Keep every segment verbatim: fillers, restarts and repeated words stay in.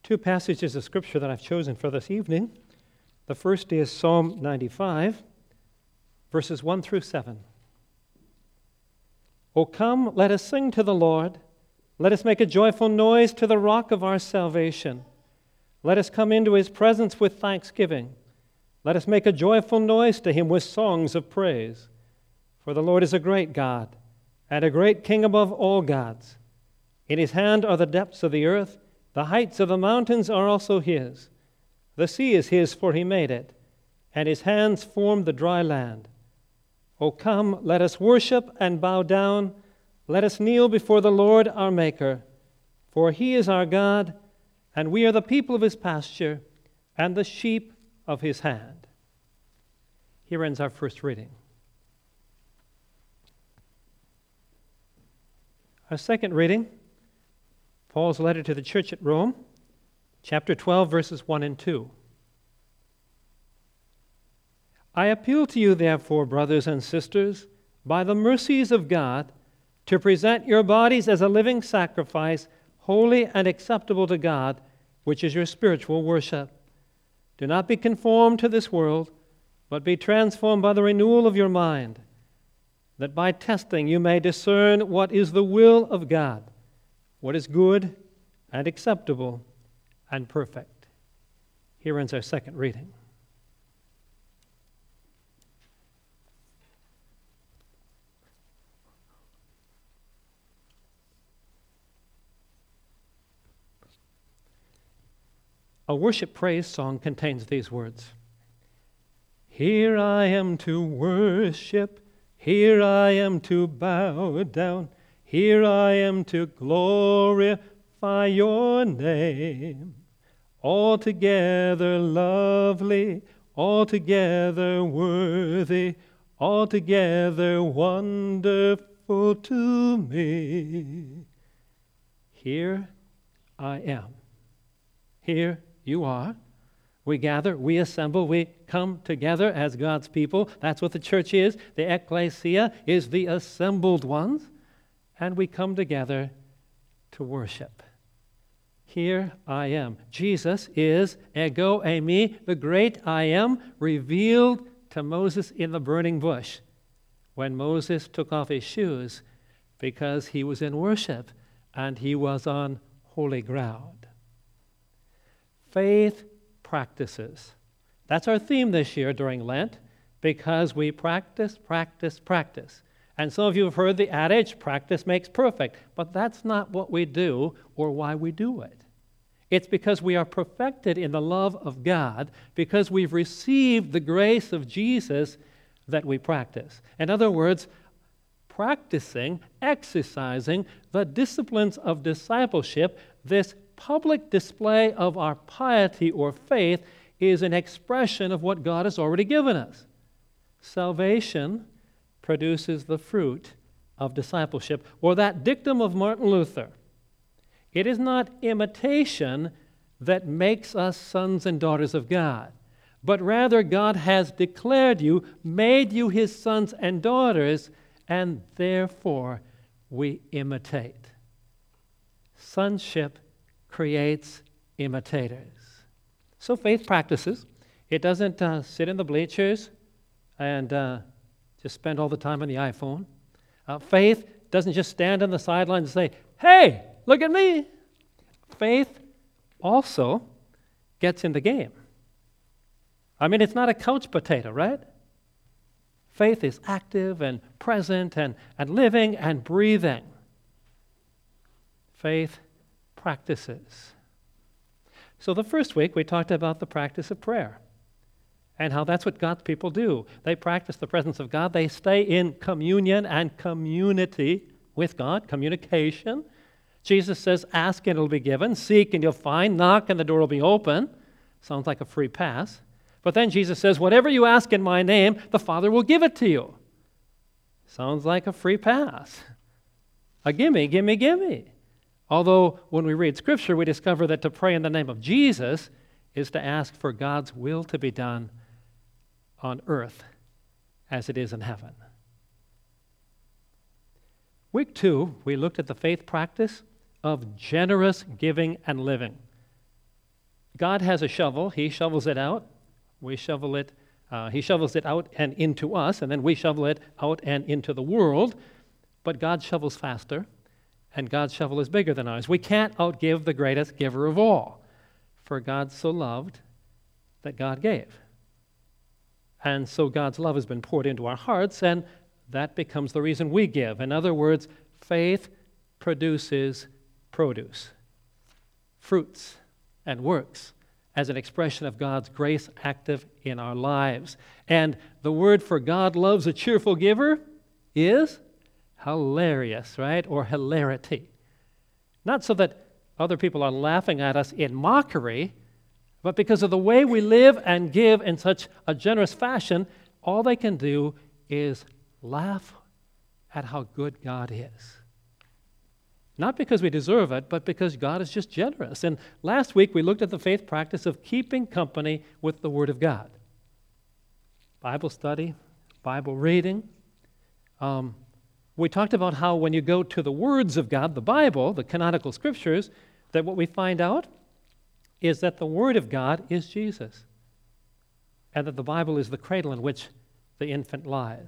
Two passages of Scripture that I've chosen for this evening. The first is Psalm ninety-five, verses one through seven. O come, let us sing to the Lord. Let us make a joyful noise to the rock of our salvation. Let us come into his presence with thanksgiving. Let us make a joyful noise to him with songs of praise. For the Lord is a great God, and a great King above all gods. In his hand are the depths of the earth. The heights of the mountains are also his. The sea is his, for he made it, and his hands formed the dry land. O come, let us worship and bow down. Let us kneel before the Lord our Maker. For he is our God, and we are the people of his pasture, and the sheep of his hand. Here ends our first reading. Our second reading, Paul's letter to the church at Rome, chapter twelve, verses one and two. I appeal to you, therefore, brothers and sisters, by the mercies of God, to present your bodies as a living sacrifice, holy and acceptable to God, which is your spiritual worship. Do not be conformed to this world, but be transformed by the renewal of your mind, that by testing you may discern what is the will of God, what is good and acceptable and perfect. Here ends our second reading. A worship praise song contains these words. Here I am to worship, here I am to bow down, here I am to glorify your name. Altogether lovely, altogether worthy, altogether wonderful to me. Here I am. Here you are. We gather, we assemble, we come together as God's people. That's what the church is. The ecclesia is the assembled ones. And we come together to worship. Here I am. Jesus is ego eimi, the great I am, revealed to Moses in the burning bush when Moses took off his shoes because he was in worship and he was on holy ground. Faith practices. That's our theme this year during Lent, because we practice, practice, practice. And some of you have heard the adage, practice makes perfect, but that's not what we do or why we do it. It's because we are perfected in the love of God, because we've received the grace of Jesus that we practice. In other words, practicing, exercising the disciplines of discipleship, this public display of our piety or faith is an expression of what God has already given us. Salvation produces the fruit of discipleship, or that dictum of Martin Luther. It is not imitation that makes us sons and daughters of God, but rather God has declared you, made you his sons and daughters, and therefore we imitate. Sonship creates imitators. So faith practices. It doesn't uh, sit in the bleachers and uh, just spend all the time on the iPhone. Uh, faith doesn't just stand on the sidelines and say, hey, look at me. Faith also gets in the game. I mean, it's not a couch potato, right? Faith is active and present and, and living and breathing. Faith practices. So the first week we talked about the practice of prayer and how that's what God's people do. They practice the presence of God. They stay in communion and community with God, communication. Jesus says, ask and it'll be given, seek and you'll find, knock and the door will be open. Sounds like a free pass. But then Jesus says, whatever you ask in my name, the Father will give it to you. Sounds like a free pass. A gimme, gimme, gimme. Although when we read Scripture, we discover that to pray in the name of Jesus is to ask for God's will to be done on earth as it is in heaven. Week two, we looked at the faith practice of generous giving and living. God has a shovel. He shovels it out. We shovel it. Uh, he shovels it out and into us, and then we shovel it out and into the world. But God shovels faster, and God's shovel is bigger than ours. We can't outgive the greatest giver of all. For God so loved that God gave. And so God's love has been poured into our hearts, and that becomes the reason we give. In other words, faith produces produce, fruits, and works as an expression of God's grace active in our lives. And the word for God loves a cheerful giver is hilarious, right? Or hilarity. Not so that other people are laughing at us in mockery, but because of the way we live and give in such a generous fashion, all they can do is laugh at how good God is. Not because we deserve it, but because God is just generous. And last week we looked at the faith practice of keeping company with the Word of God. Bible study, Bible reading. Um, we talked about how when you go to the words of God, the Bible, the canonical scriptures, that what we find out is that the Word of God is Jesus, and that the Bible is the cradle in which the infant lies.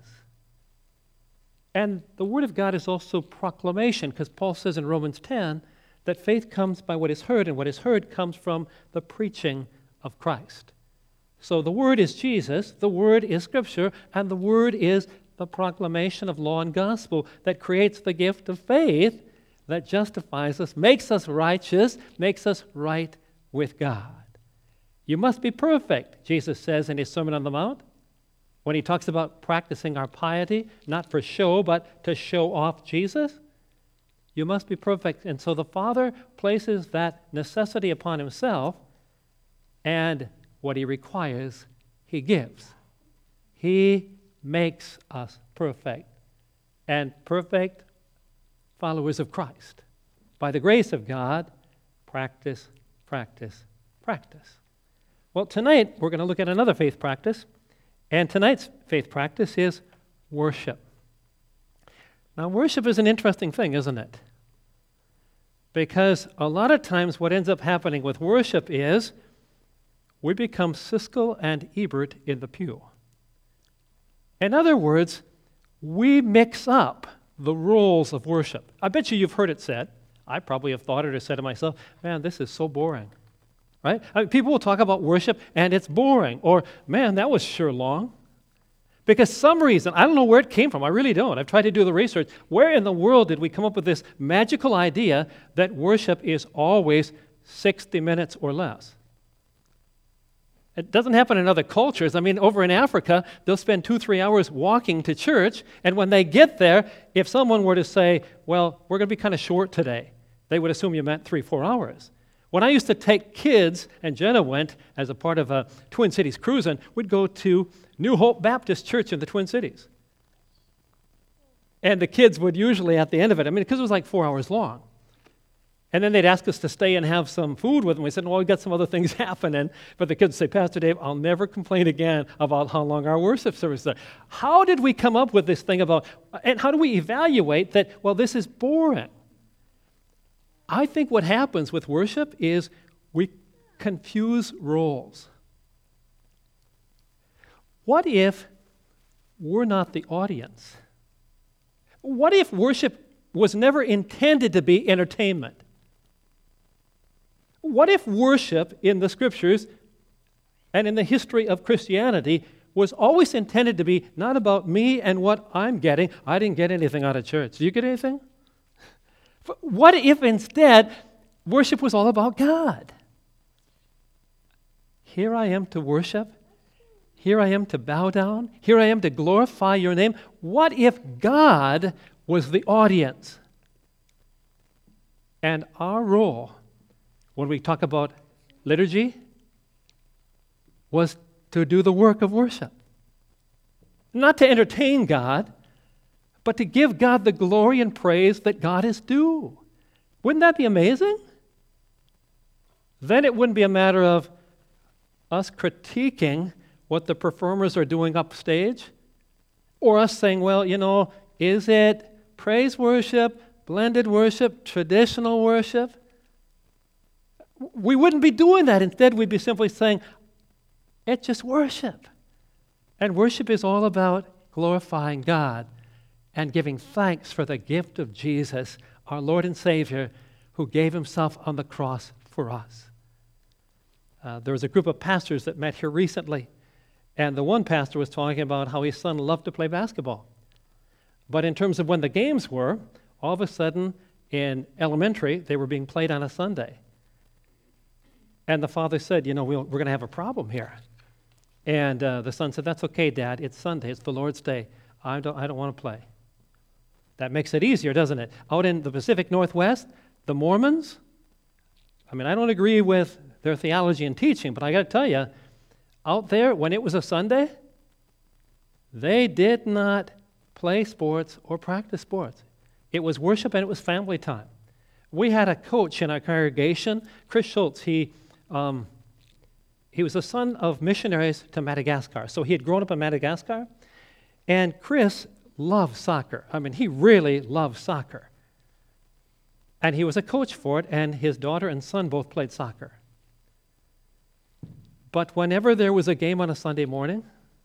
And the Word of God is also proclamation, because Paul says in Romans ten that faith comes by what is heard, and what is heard comes from the preaching of Christ. So the Word is Jesus, the Word is Scripture, and the Word is the proclamation of law and gospel that creates the gift of faith that justifies us, makes us righteous, makes us right with God. You must be perfect, Jesus says in his Sermon on the Mount, when he talks about practicing our piety, not for show, but to show off Jesus. You must be perfect. And so the Father places that necessity upon himself, and what he requires, he gives. He makes us perfect, and perfect followers of Christ. By the grace of God, practice, practice, practice. Well, tonight we're going to look at another faith practice. And tonight's faith practice is worship. Now, worship is an interesting thing, isn't it? Because a lot of times what ends up happening with worship is we become Siskel and Ebert in the pew. In other words, we mix up the roles of worship. I bet you you've heard it said. I probably have thought it or said to myself, man, this is so boring. Right? I mean, people will talk about worship and it's boring. Or, man, that was sure long. Because some reason, I don't know where it came from. I really don't. I've tried to do the research. Where in the world did we come up with this magical idea that worship is always sixty minutes or less? It doesn't happen in other cultures. I mean, over in Africa, they'll spend two, three hours walking to church. And when they get there, if someone were to say, well, we're going to be kind of short today, they would assume you meant three, four hours. When I used to take kids, and Jenna went as a part of a Twin Cities cruising, we'd go to New Hope Baptist Church in the Twin Cities. And the kids would usually, at the end of it, I mean, because it was like four hours long. And then they'd ask us to stay and have some food with them. We said, well, we've got some other things happening. But the kids would say, Pastor Dave, I'll never complain again about how long our worship services are. How did we come up with this thing about, and how do we evaluate that, well, this is boring? I think what happens with worship is we confuse roles. What if we're not the audience? What if worship was never intended to be entertainment? What if worship in the Scriptures and in the history of Christianity was always intended to be not about me and what I'm getting? I didn't get anything out of church. Do you get anything? What if instead worship was all about God? Here I am to worship. Here I am to bow down. Here I am to glorify your name. What if God was the audience? And our role, when we talk about liturgy, was to do the work of worship. Not to entertain God, but to give God the glory and praise that God is due. Wouldn't that be amazing? Then it wouldn't be a matter of us critiquing what the performers are doing upstage, or us saying, well, you know, is it praise worship, blended worship, traditional worship? we wouldn't be doing that. Instead, we'd be simply saying, it's just worship. And worship is all about glorifying God and giving thanks for the gift of Jesus, our Lord and Savior, who gave himself on the cross for us. Uh, there was a group of pastors that met here recently, and the one pastor was talking about how his son loved to play basketball. But in terms of when the games were, all of a sudden in elementary, they were being played on a Sunday. And the father said, you know, we'll, we're going to have a problem here. And uh, the son said, that's okay, Dad. It's Sunday. It's the Lord's day. I don't, I don't want to play. That makes it easier, doesn't it? Out in the Pacific Northwest, the Mormons, I mean, I don't agree with their theology and teaching, but I got to tell you, out there, when it was a Sunday, they did not play sports or practice sports. It was worship and it was family time. We had a coach in our congregation, Chris Schultz. He, um, he was the son of missionaries to Madagascar. So he had grown up in Madagascar. And Chris loved soccer. I mean, he really loved soccer. And he was a coach for it, and his daughter and son both played soccer. But whenever there was a game on a Sunday morning,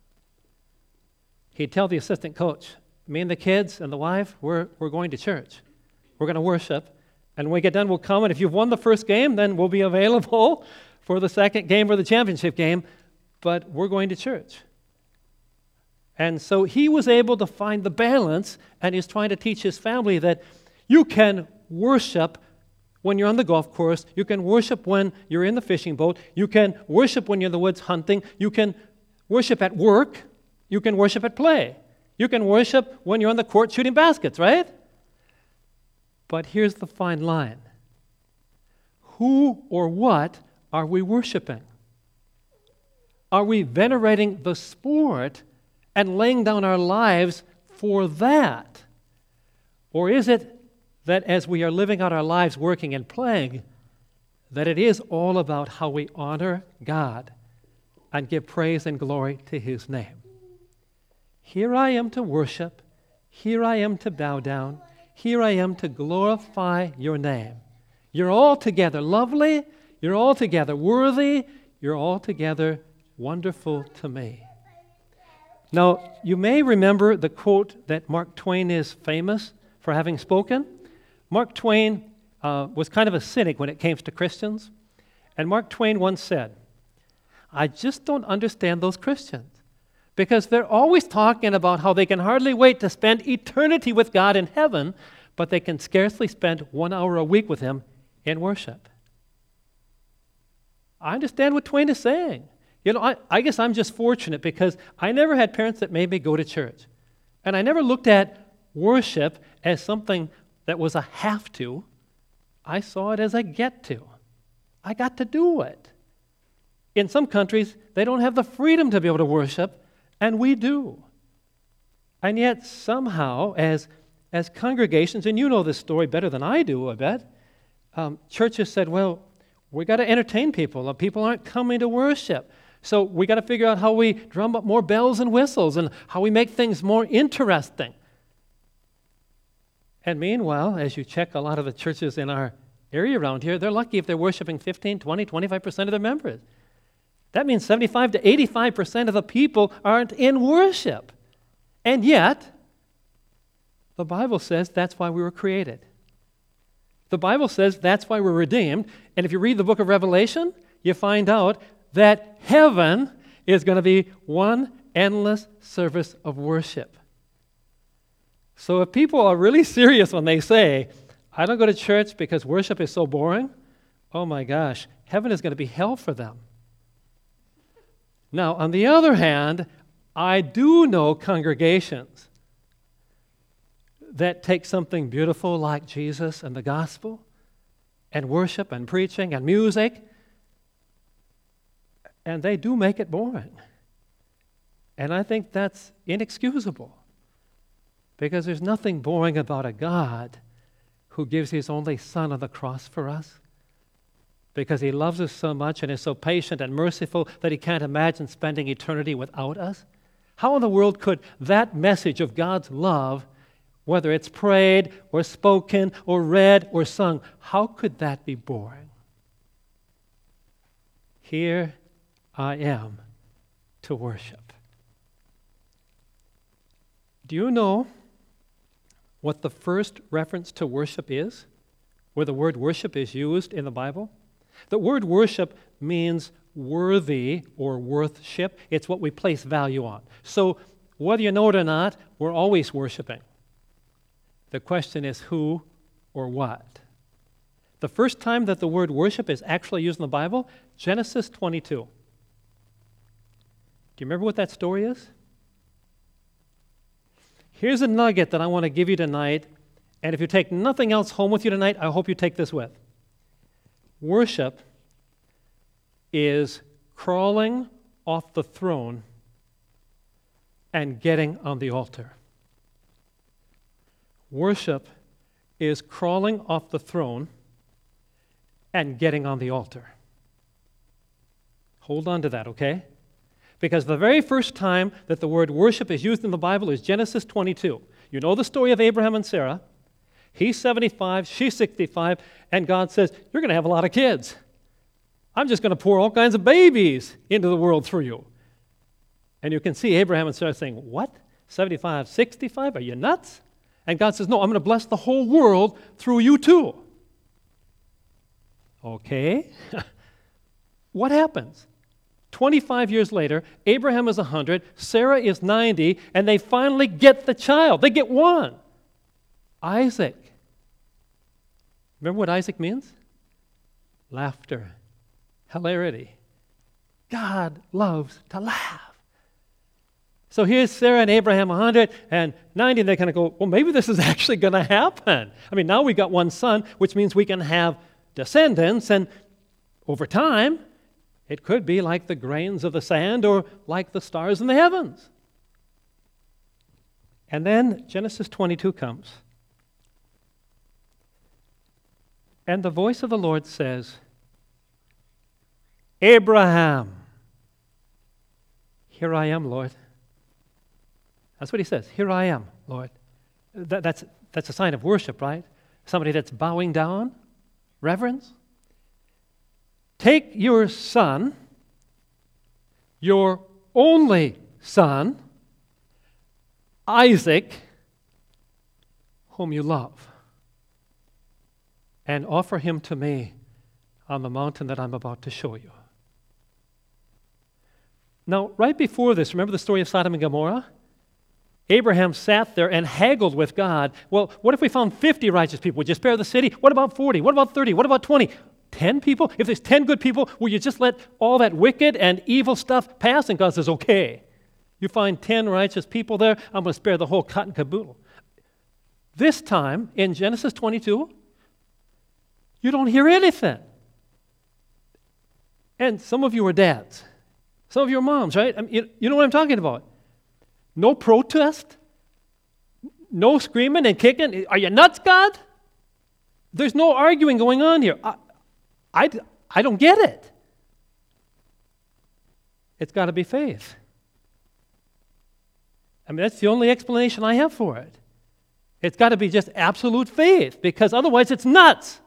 he'd tell the assistant coach, me and the kids and the wife, we're, we're going to church. We're going to worship. And when we get done, we'll come. And if you've won the first game, then we'll be available for the second game or the championship game. But we're going to church. And so he was able to find the balance, and he's trying to teach his family that you can worship when you're on the golf course. You can worship when you're in the fishing boat. You can worship when you're in the woods hunting. You can worship at work. You can worship at play. You can worship when you're on the court shooting baskets, right? But here's the fine line. Who or what are we worshiping? Are we venerating the sport and laying down our lives for that? Or is it that as we are living out our lives working and playing, that it is all about how we honor God and give praise and glory to his name? Here I am to worship. Here I am to bow down. Here I am to glorify your name. You're altogether lovely. You're altogether worthy. You're altogether wonderful to me. Now, you may remember the quote that Mark Twain is famous for having spoken. Mark Twain uh, was kind of a cynic when it came to Christians. And Mark Twain once said, I just don't understand those Christians, because they're always talking about how they can hardly wait to spend eternity with God in heaven, but they can scarcely spend one hour a week with him in worship. I understand what Twain is saying. You know, I, I guess I'm just fortunate because I never had parents that made me go to church. And I never looked at worship as something that was a have to. I saw it as a get to. I got to do it. In some countries, they don't have the freedom to be able to worship, and we do. And yet somehow, as, as congregations, and you know this story better than I do, I bet, um, churches said, well, we got to entertain people. People aren't coming to worship. So we got to figure out how we drum up more bells and whistles and how we make things more interesting. And meanwhile, as you check a lot of the churches in our area around here, they're lucky if they're worshiping fifteen, twenty, twenty-five percent of their members. That means seventy-five to eighty-five percent of the people aren't in worship. And yet, the Bible says that's why we were created. The Bible says that's why we're redeemed. And if you read the book of Revelation, you find out that heaven is going to be one endless service of worship. So if people are really serious when they say, I don't go to church because worship is so boring, oh my gosh, heaven is going to be hell for them. Now, on the other hand, I do know congregations that take something beautiful like Jesus and the gospel and worship and preaching and music, and they do make it boring. And I think that's inexcusable, because there's nothing boring about a God who gives his only Son on the cross for us, because he loves us so much and is so patient and merciful that he can't imagine spending eternity without us. How in the world could that message of God's love, whether it's prayed or spoken or read or sung, how could that be boring? Here I am to worship. Do you know what the first reference to worship is? Where the word worship is used in the Bible? The word worship means worthy or worthship. It's what we place value on. So whether you know it or not, we're always worshiping. The question is who or what? The first time that the word worship is actually used in the Bible, Genesis twenty-two. Do you remember what that story is? Here's a nugget that I want to give you tonight, and if you take nothing else home with you tonight, I hope you take this with. Worship is crawling off the throne and getting on the altar. Worship is crawling off the throne and getting on the altar. Hold on to that, okay? Because the very first time that the word worship is used in the Bible is Genesis twenty-two. You know the story of Abraham and Sarah. He's seventy-five, she's sixty-five, and God says, you're going to have a lot of kids. I'm just going to pour all kinds of babies into the world through you. And you can see Abraham and Sarah saying, what? seventy-five, sixty-five? Are you nuts? And God says, no, I'm going to bless the whole world through you too. Okay. What happens? twenty-five years later, Abraham is one hundred, Sarah is ninety, and they finally get the child. They get one. Isaac. Remember what Isaac means? Laughter. Hilarity. God loves to laugh. So here's Sarah and Abraham one hundred and ninety, and they kind of go, well, maybe this is actually going to happen. I mean, now we got one son, which means we can have descendants, and over time, it could be like the grains of the sand or like the stars in the heavens. And then Genesis twenty-two comes. And the voice of the Lord says, Abraham. Here I am, Lord. That's what he says. Here I am, Lord. That, that's, that's a sign of worship, right? Somebody that's bowing down, reverence. Take your son, your only son, Isaac, whom you love, and offer him to me on the mountain that I'm about to show you. Now, right before this, remember the story of Sodom and Gomorrah? Abraham sat there and haggled with God. Well, what if we found fifty righteous people? Would you spare the city? What about forty? What about thirty? What about twenty? ten people? If there's ten good people, will you just let all that wicked and evil stuff pass? And God says, okay. You find ten righteous people there, I'm going to spare the whole cut and caboodle. This time, in Genesis twenty-two, you don't hear anything. And some of you are dads. Some of you are moms, right? I mean, you, you know what I'm talking about. No protest. No screaming and kicking. Are you nuts, God? There's no arguing going on here. I, I, I don't get it. It's got to be faith. I mean, that's the only explanation I have for it. It's got to be just absolute faith, because otherwise it's nuts.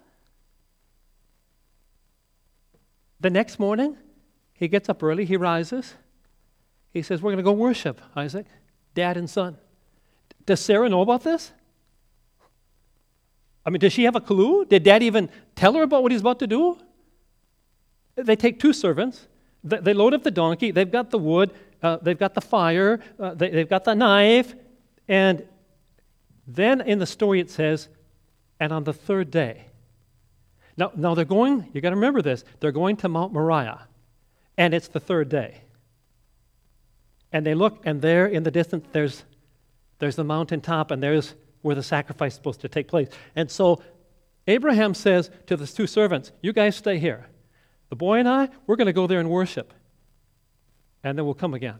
The next morning, he gets up early, he rises. He says, we're going to go worship, Isaac, dad and son. Does Sarah know about this? I mean, does she have a clue? Did dad even tell her about what he's about to do? They take two servants. They load up the donkey. They've got the wood. Uh, they've got the fire. Uh, they, they've got the knife. And then in the story it says, and on the third day. Now, now they're going, you got to remember this, they're going to Mount Moriah. And it's the third day. And they look, and there in the distance, there's, there's the mountaintop, and there's where the sacrifice is supposed to take place. And so Abraham says to the two servants, you guys stay here. The boy and I, we're going to go there and worship. And then we'll come again.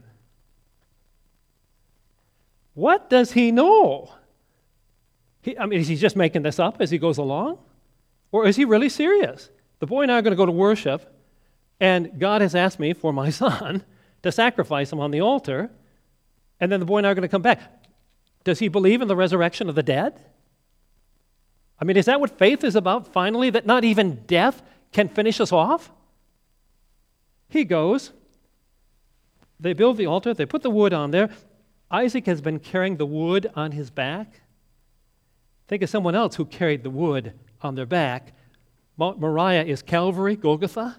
What does he know? He, I mean, is he just making this up as he goes along? Or is he really serious? The boy and I are going to go to worship, and God has asked me for my son to sacrifice him on the altar, and then the boy and I are going to come back. Does he believe in the resurrection of the dead? I mean, is that what faith is about finally, that not even death can finish us off? he goes. They build the altar. They put the wood on there. Isaac has been carrying the wood on his back. Think of someone else who carried the wood on their back. Mount Moriah is Calvary, Golgotha.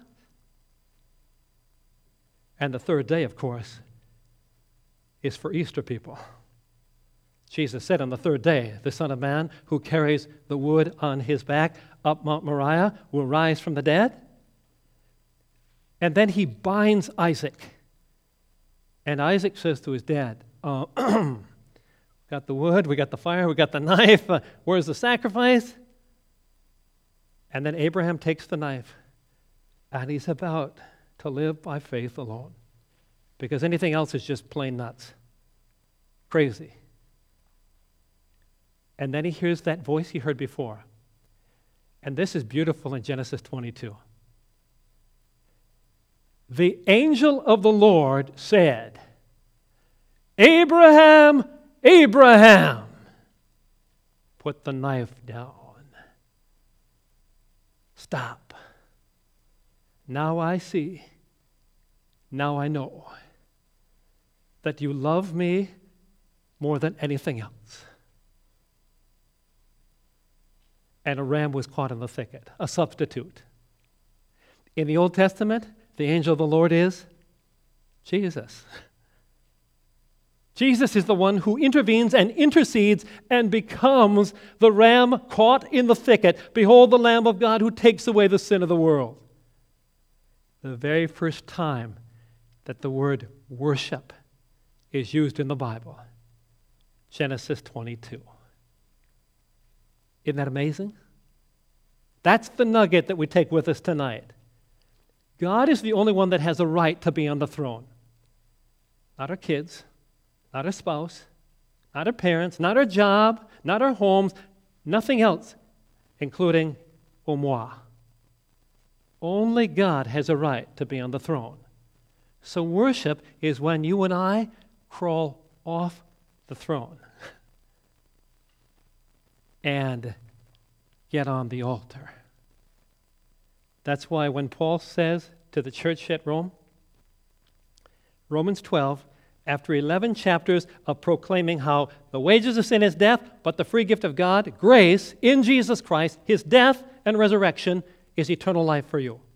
And the third day, of course, is for Easter people. Jesus said on the third day, the Son of Man who carries the wood on his back up Mount Moriah will rise from the dead. And then he binds Isaac. And Isaac says to his dad, uh, got the wood, we got the fire, we got the knife, uh, where's the sacrifice? And then Abraham takes the knife, and he's about to live by faith alone, because anything else is just plain nuts, crazy. And then he hears that voice he heard before. And this is beautiful in Genesis twenty-two. The angel of the Lord said, Abraham, Abraham, put the knife down. Stop. Now I see, now I know that you love me more than anything else. And a ram was caught in the thicket, a substitute. In the Old Testament, the angel of the Lord is Jesus. Jesus is the one who intervenes and intercedes and becomes the ram caught in the thicket. Behold the Lamb of God who takes away the sin of the world. The very first time that the word worship is used in the Bible, Genesis twenty-two. Isn't that amazing? That's the nugget that we take with us tonight. God is the only one that has a right to be on the throne. Not our kids, not our spouse, not our parents, not our job, not our homes, nothing else, including au moi. Only God has a right to be on the throne. So worship is when you and I crawl off the throne and get on the altar. That's why when Paul says to the church at Rome, Romans twelve, after eleven chapters of proclaiming how the wages of sin is death, but the free gift of God, grace in Jesus Christ, his death and resurrection, is eternal life for you.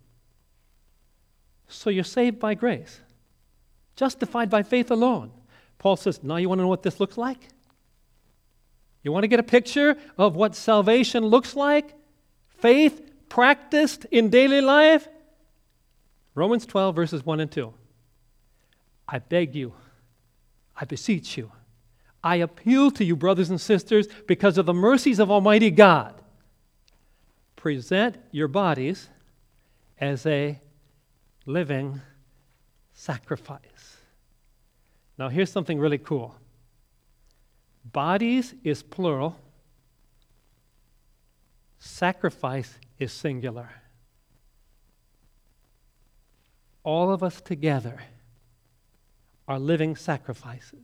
So you're saved by grace, justified by faith alone. Paul says, now you want to know what this looks like? You want to get a picture of what salvation looks like? Faith practiced in daily life? Romans twelve, verses one and two. I beg you, I beseech you, I appeal to you, brothers and sisters, because of the mercies of Almighty God, present your bodies as a living sacrifice. Now here's something really cool. Bodies is plural. Sacrifice is singular. All of us together are living sacrifices.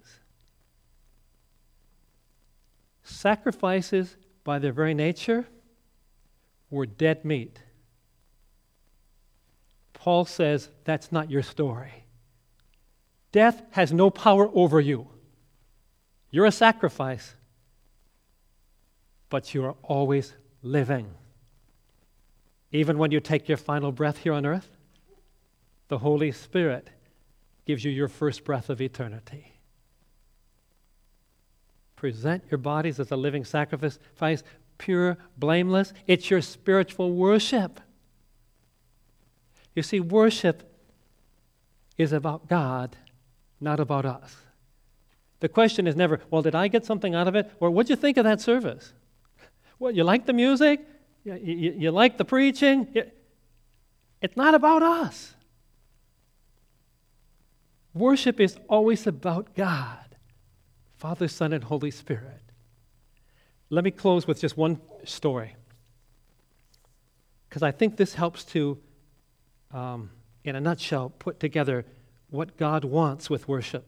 Sacrifices, by their very nature, were dead meat. Paul says that's not your story. Death has no power over you. You're a sacrifice, but you are always living. Even when you take your final breath here on earth, the Holy Spirit gives you your first breath of eternity. Present your bodies as a living sacrifice, pure, blameless. It's your spiritual worship. You see, worship is about God, not about us. The question is never, well, did I get something out of it? Or what'd you think of that service? Well, you like the music? You, you, you like the preaching? It's not about us. Worship is always about God, Father, Son, and Holy Spirit. Let me close with just one story, because I think this helps to, um, in a nutshell, put together what God wants with worship.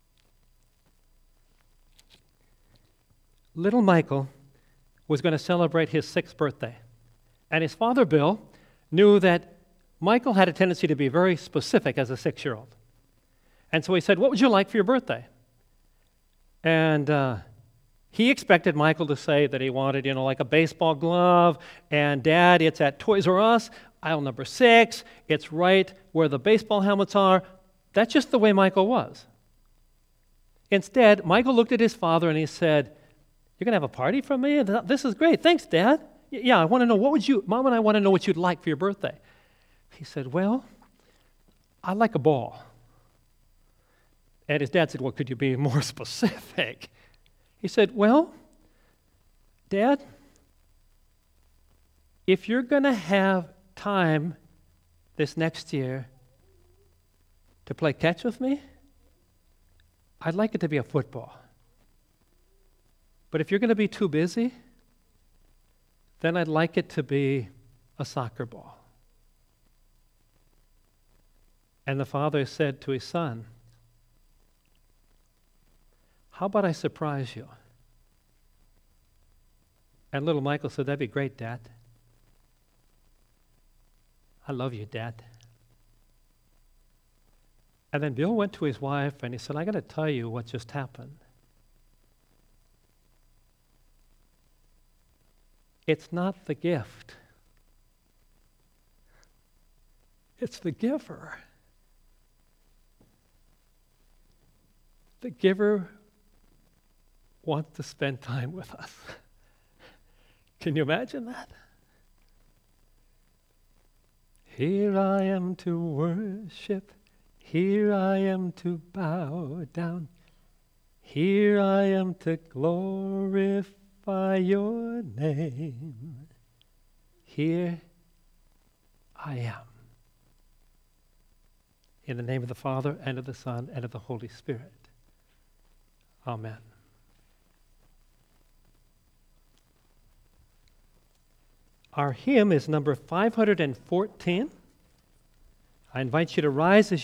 Little Michael was going to celebrate his sixth birthday, and his father, Bill, knew that Michael had a tendency to be very specific as a six-year-old. And so he said, what would you like for your birthday? And uh, he expected Michael to say that he wanted, you know, like a baseball glove, and Dad, it's at Toys R Us, aisle number six, it's right where the baseball helmets are. That's just the way Michael was. Instead, Michael looked at his father and he said, you're going to have a party for me? This is great. Thanks, Dad. Yeah, I want to know, what would you, Mom and I want to know what you'd like for your birthday. He said, well, I'd like a ball. And his dad said, well, could you be more specific? He said, well, Dad, if you're going to have time this next year to play catch with me, I'd like it to be a football. But if you're going to be too busy, then I'd like it to be a soccer ball. And the father said to his son, how about I surprise you? And little Michael said, that'd be great, Dad. I love you, Dad. And then Bill went to his wife and he said, I got to tell you what just happened. It's not the gift. It's the giver. The giver wants to spend time with us. Can you imagine that? Here I am to worship. Here I am to bow down. Here I am to glorify your name. Here I am. In the name of the Father, and of the Son, and of the Holy Spirit. Amen. Our hymn is number five hundred fourteen. I invite you to rise as